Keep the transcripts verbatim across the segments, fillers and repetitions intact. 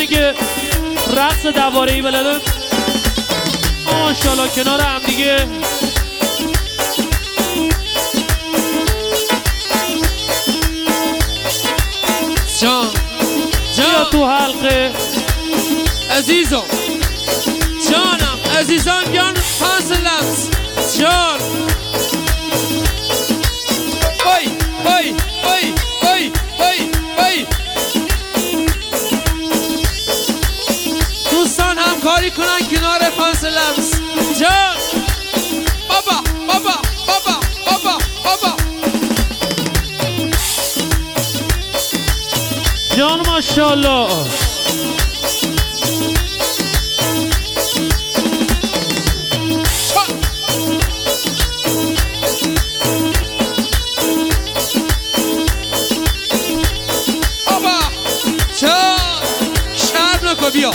دوستانی که رقص دواره‌ای بلدن ماشاءالله کنار هم دیگه. جان بیا تو حلقه عزیزم جانم عزیزان بیان پاس لمس جان بای بای بای بای بای بای دوستان همکاری کنن کنار پاس لمس جان بابا بابا بابا بابا بابا جان ماشاءالله. بابا جان شرم نکن بیا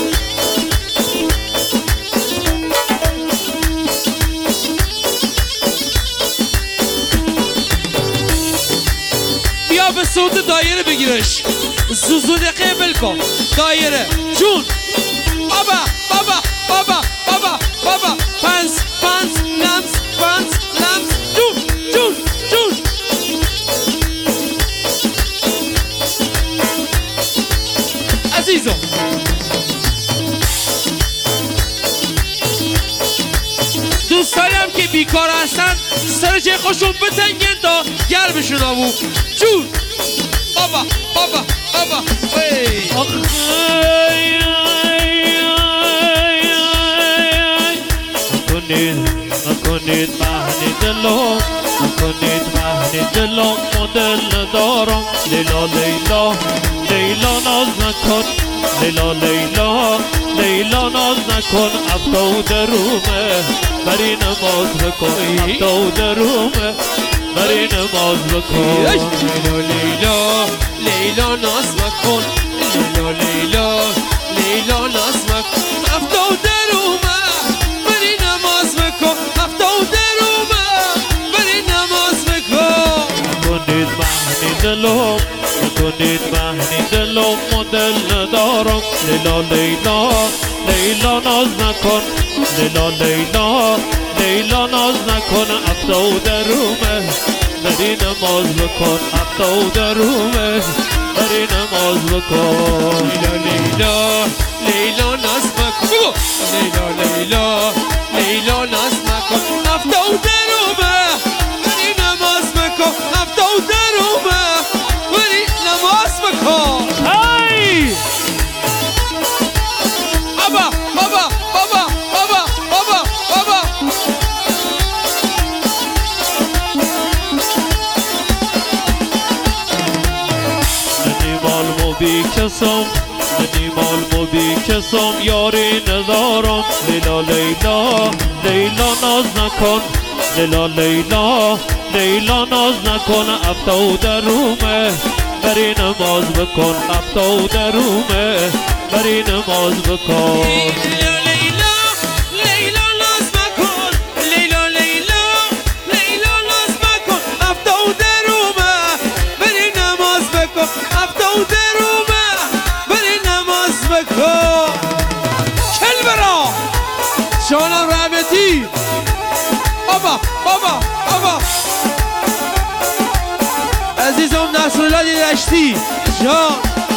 بیا به صوت دایره بگیرش زوزو دقیقه بلکن دایره جون بابا بابا بابا بابا بابا پنس پنس لمس پنس لمس جون جون جون عزیزم دوستانی هم که بیکار هستن سر جای خوشون بتنگن تا گرمشون آبو جون بابا بابا بابا ای نکنید نکنید بهنی دلو نکنید بهنی دلو مدل ندارم لیلا لیلا لیلا ناز نکن لیلا لیلا لیلا ناز نکن افتو درومه بری نماز بکن افتو درومه بری نماز بکن لیلا لیلا لیلا ناز مکن لیلا لیلا لیلا ناز مکن افتو درومه بری نماز بکن افتو درومه بری نماز بکن نکنید مهنی دلم نکنید مهنی دلم مدل ندارم لیلا لیلا لیلا ناز نکن لیلا لیلا لیلا ناز نکن افتو درومه بری نماز بکن افتو درومه بری نماز بکن لیلا لیلا لیلا ناز مکن لیلا لیلا لیلا ناز مکن افتو درومه بری نماز بکن افتو درومه بری نماز بکن هی بابا بابا بابا بابا بابا بابا ننیمال مو بی کسم ننیمال مو بی کسم یاری ندارم لیلا لیلا لیلا ناز نکن لیلا لیلا لیلا ناز نکن افتو درومه بری نماز بکن افتو درومه بری نماز بکن لیلا لیلا لیلا ناز مکن لیلا لیلا لیلا ناز مکن افتو درومه بری نماز بکن افتو درومه بری نماز بکن کل برا جانم رحمتی بابا بابا بابا عزیزم نصرالله دشتی جان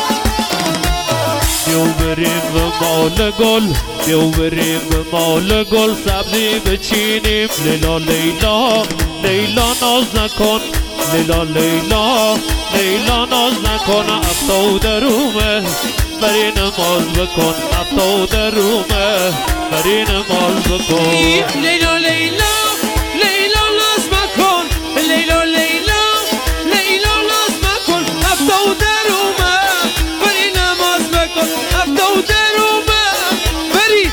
بیو بریم به مال گل بیو بریم به مال گل سبزی بچینیم لیلا لیلا لیلا ناز نکن لیلا لیلا لیلا ناز نکن افتو درومه بری نماز بکن افتو درومه بری نماز بکن لیلا لیلا لیلا ناز مکن لیلا لیلا لیلا ناز مکن افتو درومه بری نماز بکن افتو درومه بری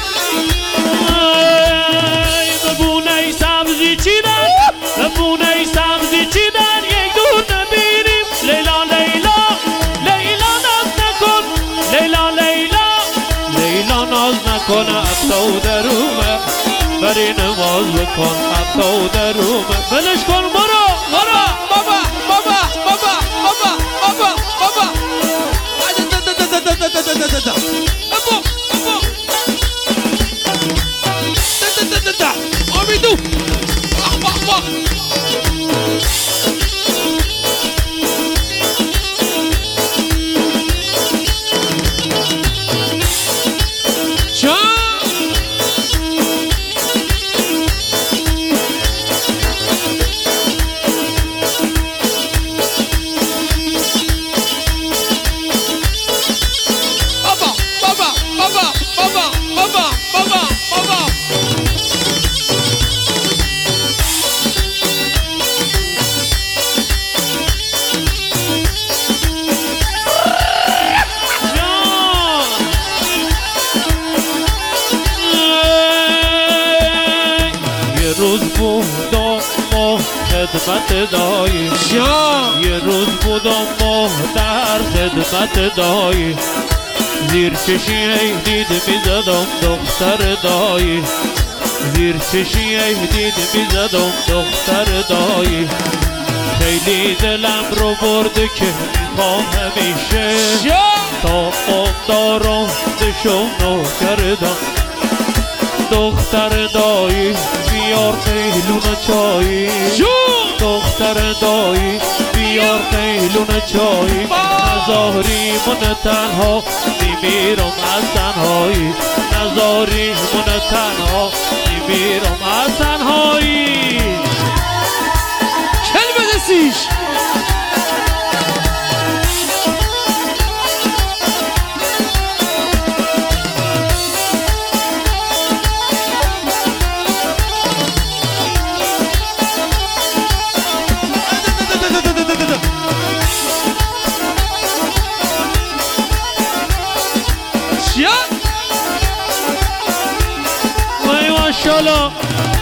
ببونه سبزی چیدن ببونه سبزی چیدن یک دور نبینیم لیلا لیلا لیلا ناز نکن لیلا لیلا لیلا ناز نکن افتو درومه بری نماز بکن افتو درومه بلش کن برو بابا بابا بابا بابا بابا بابا بابا دا دا دا دا دا دا ابو ابو دا دا دا دا دا آمیدو اخ باخ باخ خدمت دایی جان یه روز بودم ما در خدمت دایی زیر چشی ای دید میزدم دختر دایی زیر چشی ای دید میزدم دختر دایی خیلی دلم رو برده که میخوام همیشه تا قوم دارم بشم نو کردم دختر دایی بیار قیلون چایی دختر دایی بیار قیلون چایی نزاری من تنها میمیرم از تنهایی نزاری من تنها میمیرم از تنهایی کلمه دستیش وای ماشالله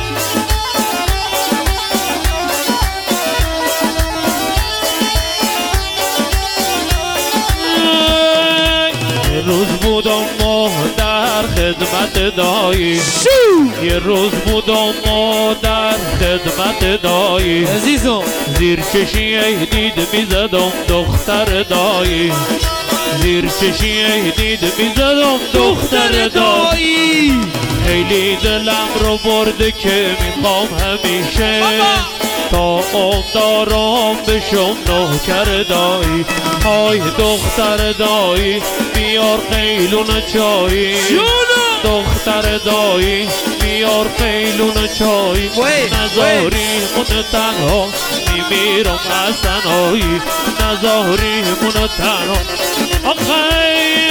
یه روز بودم ما در خدمت دایی یه روز بودم ما در خدمت دایی عزیزم زیر چشی ای دید میزدم دختر دایی زیر چشی ای دید میزدم دختر دایی خیلی دلم رو برده که میخوام همیشه تا قوم دارم بشم نوکر دایی های دختر دایی بیار قیلون چایی دختر دایی بیار قیلون چایی نزاری من تنها میمیرم از تنهایی نزاری من تنها آخی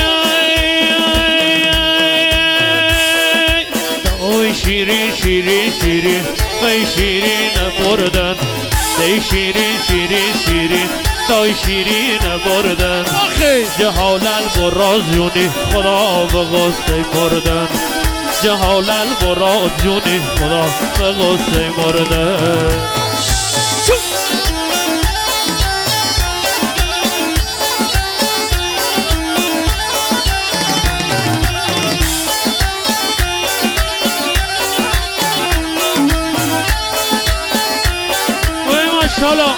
دای شیرین شیرین شیرین دای شیرین بردن دای شیرین شیرین شیرین دای شیرین بردن جهالل براز جونی خدا به غصه مردن جهالل براز جونی خدا به غصه مردن ماشالله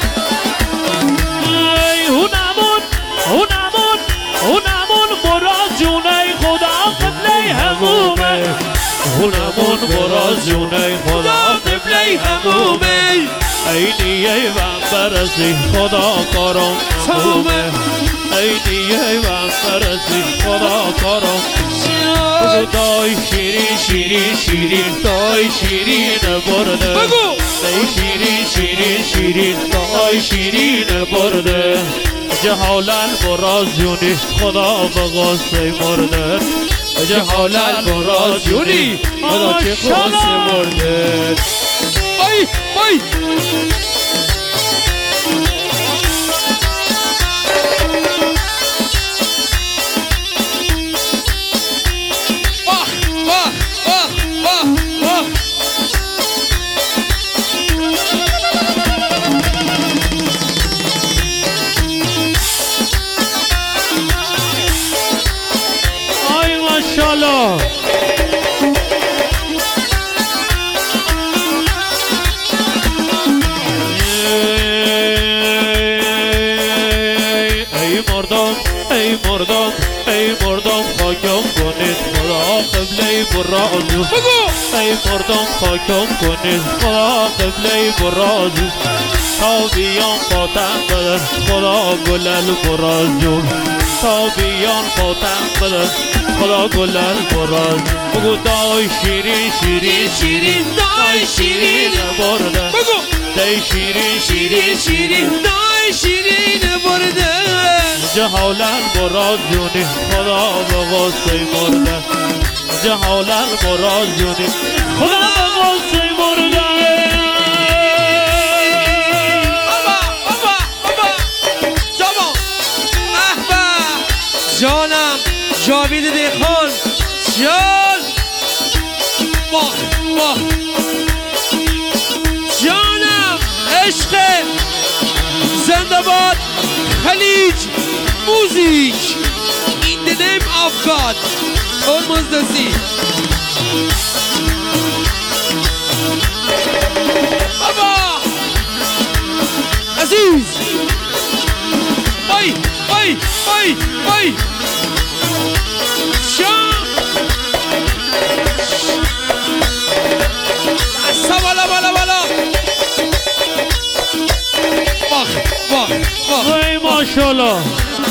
هونمون هونمون هونمون براز جونه خدا قبله همومه هونمون براز جونه خدا قبله همومه ایدیه و برسی خدا کارم همومه ایدیه و برسی خدا کارم دای شیرین شیرین شیرین دای شیرین برده دای شیرین شیرین شیرین دای شیرین برده جهالل براز جونی خدا به غصه مرده جهالل براز جونی خدا که غصه مرده بای بای ماشالله برازو ای مردم خاکم کنید خدا قبله برازو تا بیان فاتن بدن خدا گلل برازو تا بیان فاتن بدن خدا گلل برازو بگو دای شیرین شیرین شیرین دای شیرین برده دای شیرین شیرین شیرین دای شیرین برده جهالن برازونی خدا به غصه مرده جهالن برازونی خدا به غصه مرده بابا بابا بابا جاما احبا جانم جاوید دیخان جان باخ باخ جانم عشق زنده باد خلیج موزیک in the name of God almost the sea بابا عزیز بای بای بای بای شام بالا بالا بالا باخ باخ باخ ای ماشاءالله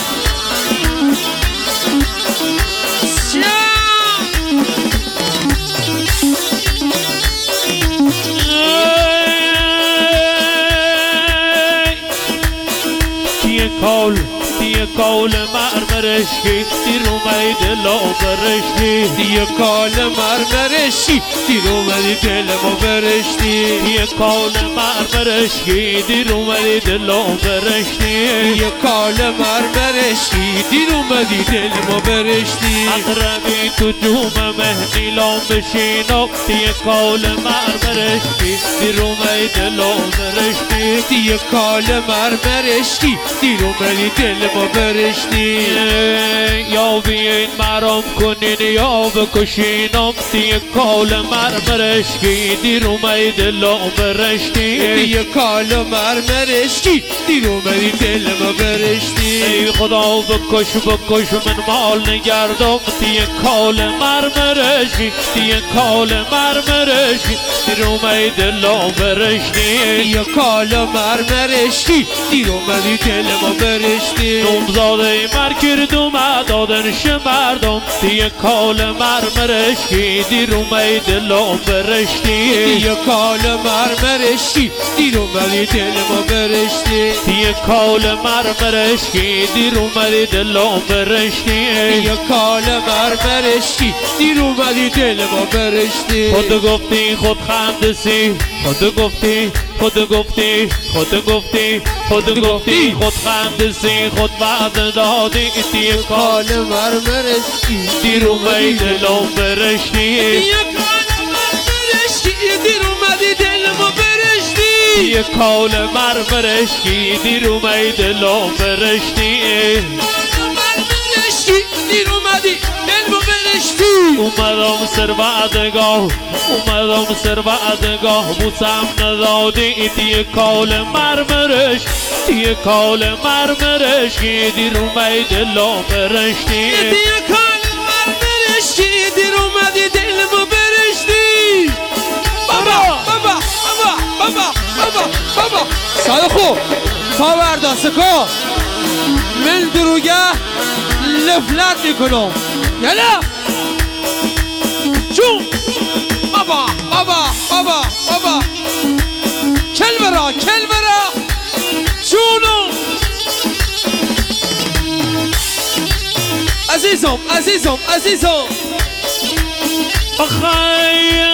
کال دیه کال مرمرشی دیر اومدی دلم برشتی دیه کال مرمرشی دیر اومدی دلمو برشتی دیه کال مرمرشی دیر اومدی دلم برشتی دیه کال مرمرشی دیر اومدی دلمو برشتی اقربی تو جوم مهدی لام بشینم دیه کال مرمرشی دیر اومدی دلم برشتی دیه کال مرمرشی دیر اومدی دلمو برشتی یا بیاین مرام کنین یا بکشینم دیه کال مرمرشی دیر اومدی دلم برشتی دیه کال مرمرشی دیر اومدی دلمو برشتی ای خدا بکش بکش من مال نگردم دیه کال مرمرشی دیه کال مرمرشی دیر اومدی دلم برشتی دیه کال مرمرشی دیر اومدی دلمو برشتی نمزاده مرکرد اومد دادنش مردم دیه کال مرمرشی دیر اومدی دلم برشتی دیه کال مرمرشی دیر اومدی دلمو برشتی دیه کال مرمرشی دیر اومدی دلم برشتی دیه کال مرمرشی دیر اومدی دلمو برشتی خود گفتی خود خندسی خود گفتی خود گفتی خود گفتی خود گفتی خود خندسی خود وعده دادی دیه کال مرمرشی دیر اومدی دلم برشتی دیه کال مرمرشی دیر اومدی دلمو برشتی دیه کال مرمرشی دیر اومدی دلم برشتی مرمرشی دیر اومدی دلمو برشتی اومدم سر وعدگاه اومدم سر وعدگاه بوسم ندادی دیه کال مرمرش دیه کال مرمرشی دیر اومدی دلم برشتی دیه کال مرمرشی دیر اومدی دلمو برشتی بابا بابا بابا بابا بابا بابا سال خوب پا بردا سکا من دروگه لفلت میکنم یلا چون بابا بابا بابا بابا کل برا کل برا چونو عزیزم عزیزم عزیزم آخای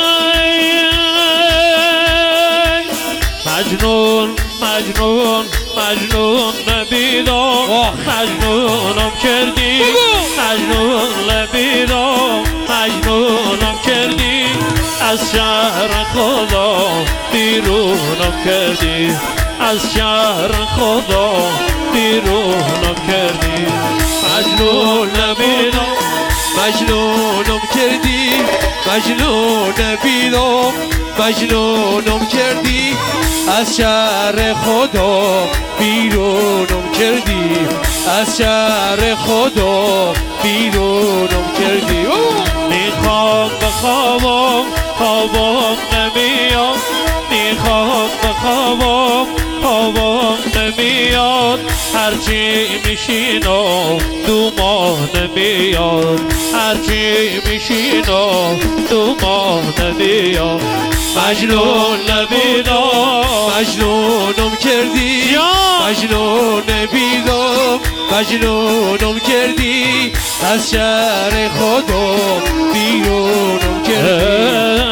مجنون مجنون مجنون نبیدم مجنونم کردی مجنون نبیدم مجنونم کردی از شهر خدا بیرونم کردی از شهر خدا بیرونم کردی مجنون نبیدم مجنونم کردی مجنون نبیدم مجنونم کردی از شهر خدا بیرونم کردی از شهر خدا بیرونم کردی میخوام بخوابم خوابم نمیاد میخوام بخوابم خوابم نمیاد هرچی میشینم دو ماه نمیاد هرچی میشینم دو ماه نمیاد مجنون نبیدم مجنونم کردی مجنون نبیدم مجنونم کردی از شهر خودم بیرونم کردی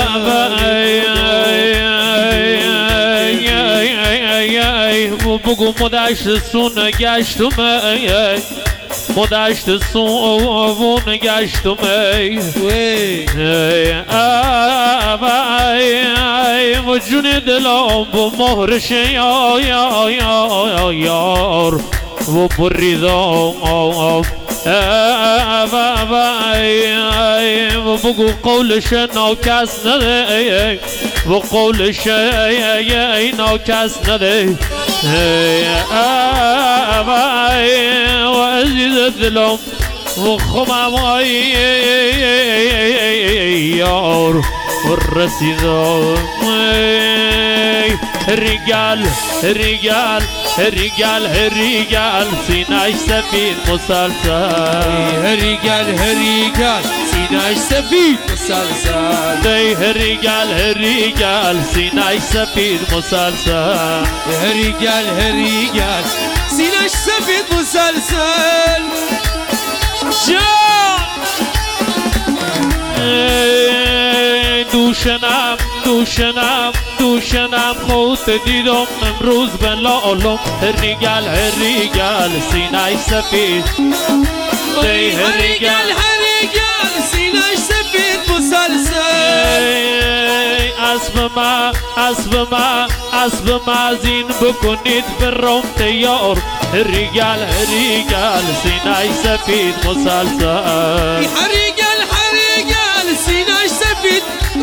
بگو مدشت سون گشتم مدشت سون گشتم و جون دلم با مهرش یار و بریدم و بگو قولش ناکس نده و قولش ناکس نده و عزیز دلم و خمم یار و رسیدم ریگل ریگل ریگل ریگل سینه‌اش سفید مسلسل ریگل ریگل سینه‌اش سفید مسلسل ریگل ریگل سینه‌اش سفید مسلسل ریگل ریگل سینه‌اش سفید مسلسل جان دوشنم دوشنم دوشنم خود دیدم امروز به لالم ریگل ریگل سینه‌اش سفید ریگل ریگل سینه‌اش سفید مسلسل اسب ما اسب ما اسب ما زین بکنید به روم تیار ریگل ریگل سینه‌اش سفید مسلسل ریگل ریگل سینه‌اش سفید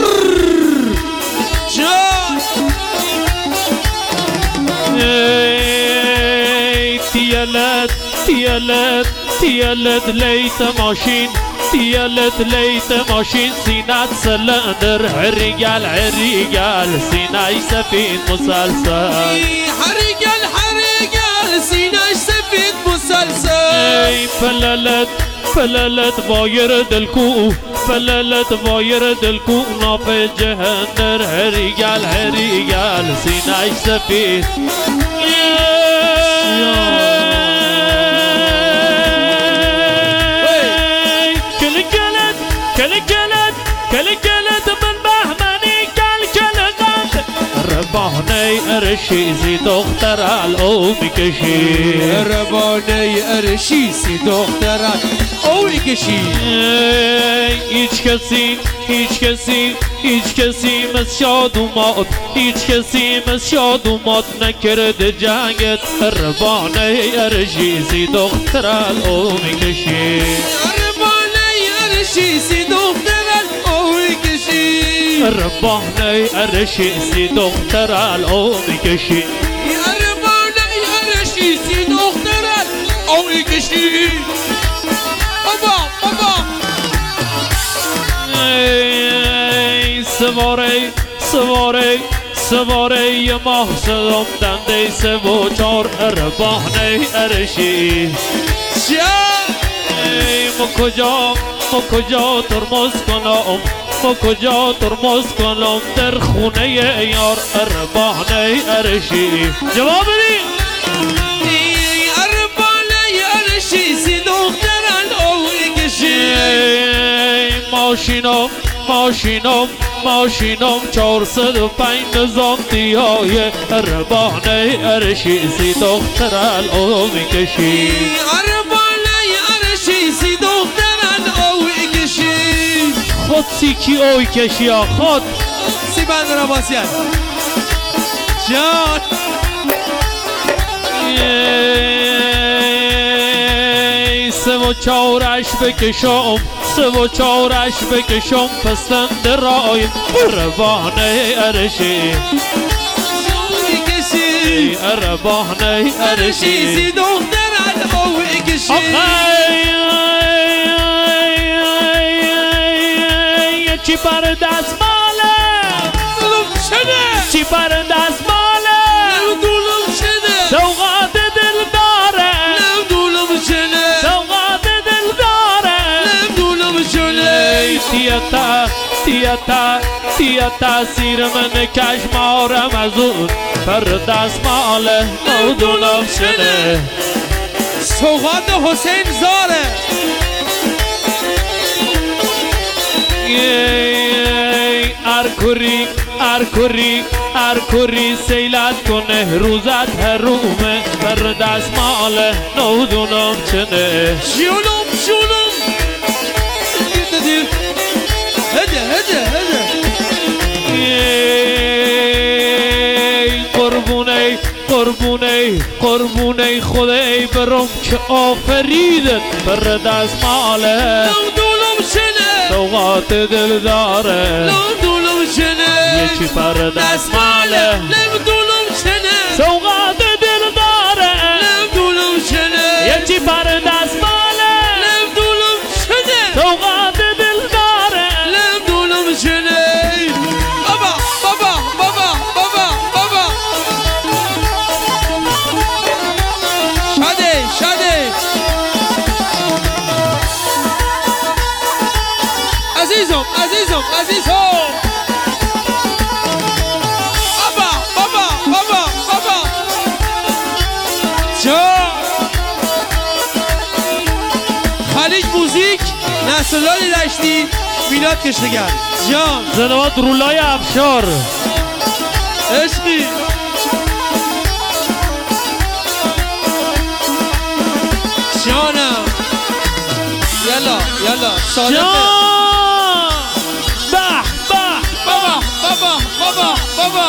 جان تیلت تیلت تیلت لیت ماشین تیلت لیت ماشین سینت سلندر ریگل ریگل سینه‌اش سفید مسلسل ریگل ریگل سینه‌اش سفید مسلسل فللت فللت وایر دلکو فللت وایر دلکو ناف جهندر ریگل ریگل سینه‌اش سفید کلکلت کلکلت من بهمنی کلکلت ربانه ارشیزی دختر الو میکشی ربانه ارشیزی دختر الو میکشی هیچ کسی هیچ کسی هیچ کسی مثل شادومات هیچ کسی مثل شادومات نکرده جنگت ربانه ارشیزی دختر الو میکشی ارشیزی دختر الو میکشی ربانه ارشیزی دختر الو میکشی ربانه ارشیزی دختر الو میکشی بابا بابا سواره سواره سواره یه ماه صدام دنده سه و چار ربانه ارشی ما کجا ما کجا ترمز کنم ما کجا ترمز کنم در خونه یار ربانه ارشی جواب بدی ربانه ارشیزی دختر الو میکشی ماشینم ماشینم ماشینم چهارصد و پنج نظامتی های ربانه ارشیزی دختر الو میکشی ربانه ارشیزی دختر الو میکشی خود سیکی اوی کشی ها خود سی بند را باسید جان سه و چارش بکشم سه و چارش بکشم پسند رای ربانه ارشی میکشی ربانه ارشیزی دختر الو میکشی چی پر دستماله نمیدونم چنه چی پر دستماله نمیدونم چنه سوغات دل داره نمیدونم چنه سوغات دل داره نمیدونم چنه تیتا تیتا تیتا سیر من کشمارم از اون پر دستماله نمیدونم چنه سوغات حسین زاره ارکوری ارکوری ارکوری سیلت کنه روزت هرومه بر دستماله نودونم چنه جونم جونم گیت دیر هده هده هده قربونه قربونه قربونه خدای برم که آفریدت بر دستماله نودونم چنه سوغات دل داره نمیدونم چنه یکی پر دستماله نمیدونم چنه سوغات دل داره نمیدونم چنه یکی پر دستماله نمیدونم چنه سوغات دل داره نمیدونم چنه بابا بابا بابا بابا بابا شده شده عزیزم عزیزم عزیزم بابا بابا بابا بابا جان خلیج موزیک نسلانی داشتی میلاد کشتگر جان زنوات رولای افشار عشقی جانم یلا یلا سالته جان به به بابا بابا بابا بابا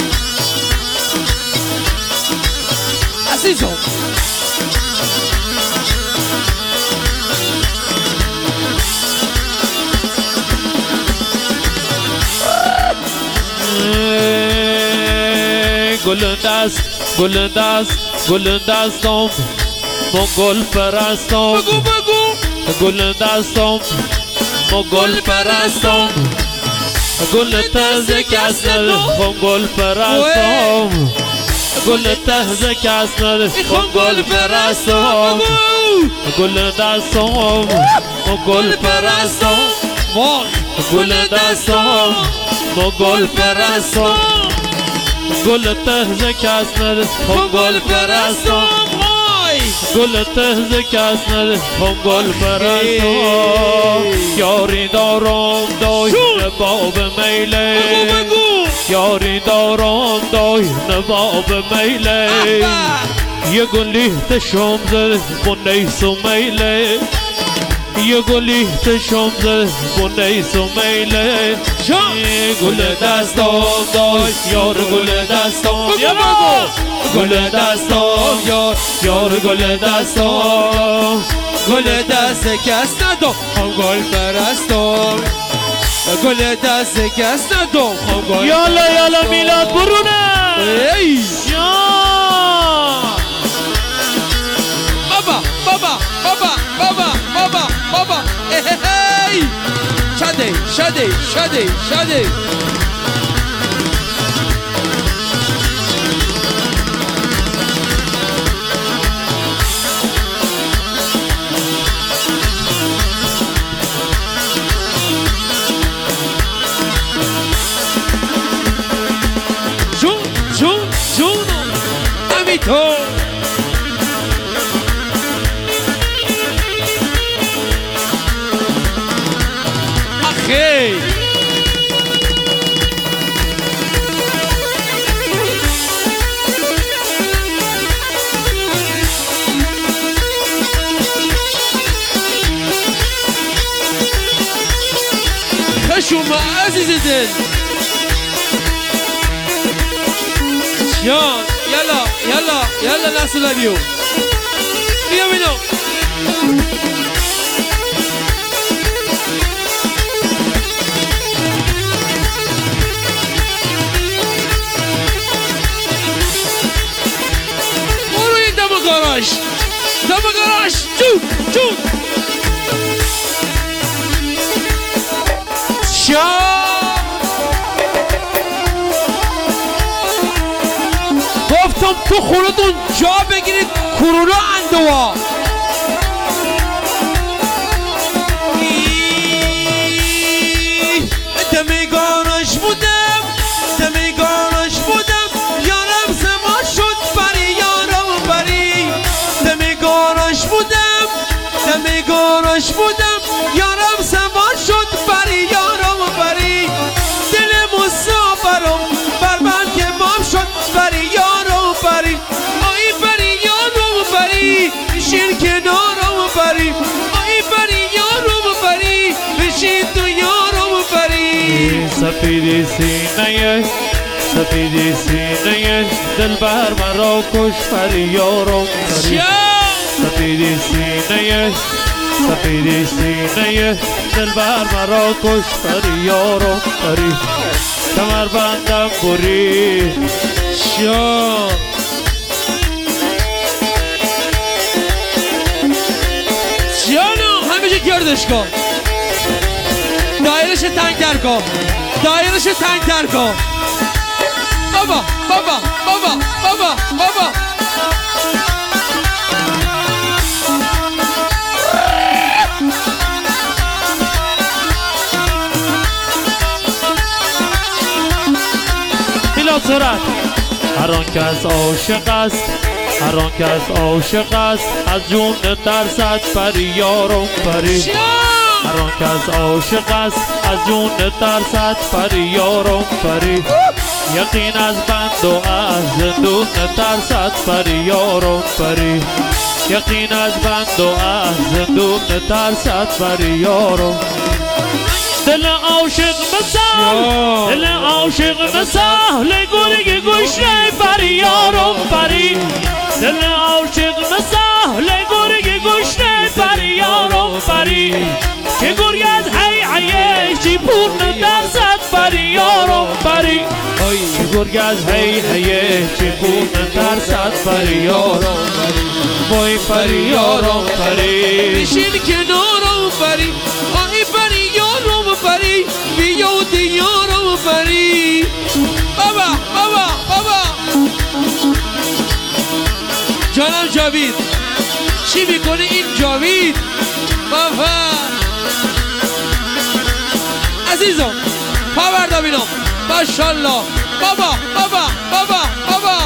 عزیزم گل دست گل دست گل دستم مگل پرستم بگو بگو گل دستم مگل پرستم گل تازه کس ندارم گل پرستم گل تازه کس ندارم گل پرستم گل دستم مگل پرستم وای گل دستم مگل پرستم گل تازه کس ندارم گل پرستم وای گل تازه کس ندارم گل پرستم یاری دارم دای نباب میله بگو بگو یاری دارم دای نباب میله یه گلی تشم زد من نیسو میله یه گلی تشم زد من نیسو میله گل دستم دای یار گل دستم بگو یا بگو گل دستم یار یار گل دستم گل دست کس ندم هم گل پرستم گل دست کس ندم هم گل یالا یالا میلاد برونه ای جان بابا بابا بابا بابا بابا بابا ای شده شده شده شده جون جون جون امی تو آخه شما عزیز دل جان یلا یلا یلا نسل بیو بیا بینو برو این دم گاراژ دم گاراژ جون جون گفتم تو خودتون جا بگیرید کرونا اندوا دمیگانش بودم دمیگانش بودم یارم زما شد بری یارم بری دمیگانش بودم دمیگانش بودم یارم زما شد بری یارم بری دل مسافرم بر من که مام شد بری یارم بری آی بری یارم بری بشین کنارم بری آی بری یارم بری بشین تو یارم بری سپیدی سینه سپیدی سینه دل بر مرا کش پری یارم پری سپیدی سینه سپیدی سینه دل بر مرا کش پری یارم پری کمر بندم بری شا جانو همیشه گردش کن دایرش تنگ تر کن دایرش تنگ تر کن بابا بابا بابا بابا بابا بلا سرعت هر آن کس عاشق است هر آن کس عاشق است از جون ترسد پری یارم پری هر آن کس عاشق است از جون ترسد پری یارم پری یقین از بند و از زندون ترسد پری یارم پری یقین از بند و از زندون ترسد پری یارم دل عاشق مثال دل عاشق مثال گرگ گوشه پری یارم پری دل عاشق مثال گرگ گوشه پری یارم پری که گرگ از حی حیش چی پور نترسد پری یارم پری که گرگ از حی حیش چی پور نترسد پری یارم وای پری یارم پری بشین کنارم پری آی پری یارم پری بیا دیارم پری بابا بابا بابا جانم جاوید چی میکنه این جاوید بابا عزیزم پاوردا بینم ماشاءالله بابا بابا بابا بابا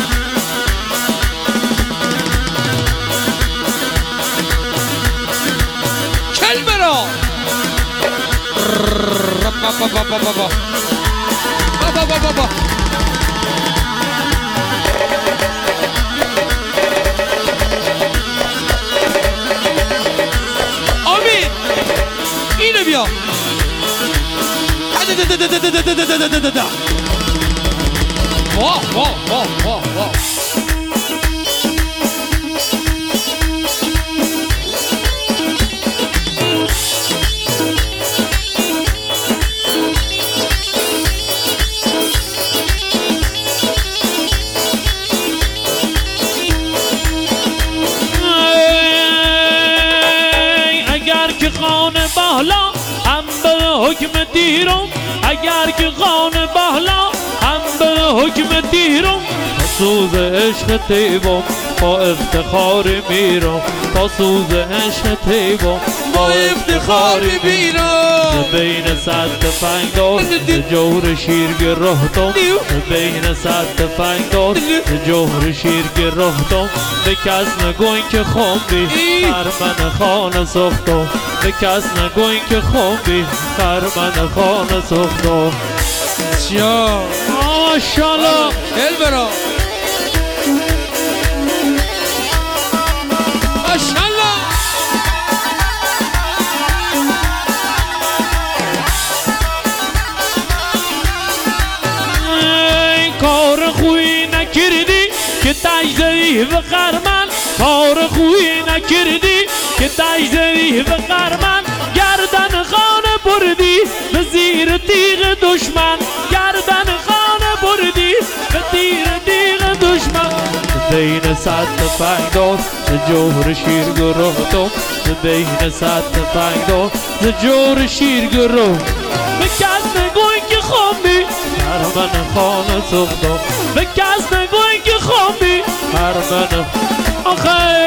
کل برا بابا بابا بابا بابا بابا بابا آمین اینو بیا واه واه واه واه واه اگر که خانه بالا هم به حکم دیرم اگر که خانه بالا هم به حکم دیرم سوز عشق تیبم با افتخار میرم تا سوز عشق تیبم با افتخار میرم بین صد فنگدار جور شیر گرهتم بین صد فنگدار جور شیر گرهتم به کس نگوین که خوندی خرمن خانه سختم به کس نگوین که خوندی خرمن خانه سختم یا ماشاءالله دل برا ماشاءالله کار خوی نکردی که تجزری و خرمن کار خوی نکردی که تجزری و خرمن گردن خانه بردی به زیر تیغ دشمن گردن خانه بردی به زیر تیغ دشمن بین بین صد تفنگ ز جور شیر گروه تو ز بین صد تفنگ ز جور شیر گروه به کس نگوی که خوابی هر من خانه سختا به کس نگوی که خوابی هر من آخه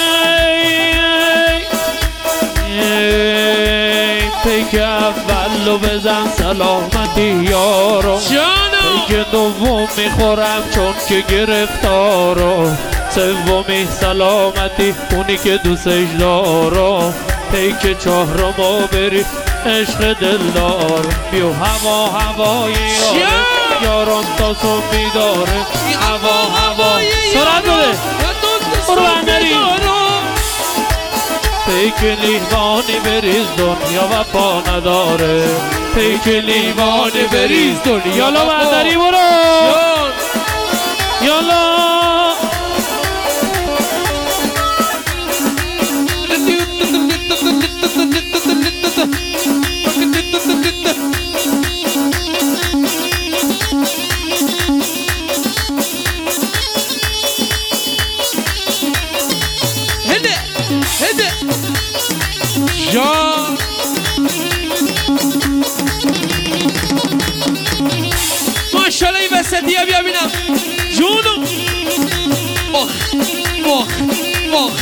پیک اول رو بزن سلامتی یارو پیک دوم میخورم چون که گرفتارو سومی سلامتی اونی که دوستش دارو پیک چهارمو بری عشق دلدار بیو هوا هوای یاره یاران تاسو میداره هوا هوای سرعت داره برو بندری پیک لیوانی بریز دنیا و پا نداره پیک لیوانی بریز دنیا یالا بندری برو یالا هده هده جان ماشاءالله این وسطی ها بیا بینم جونو آخ آخ آخ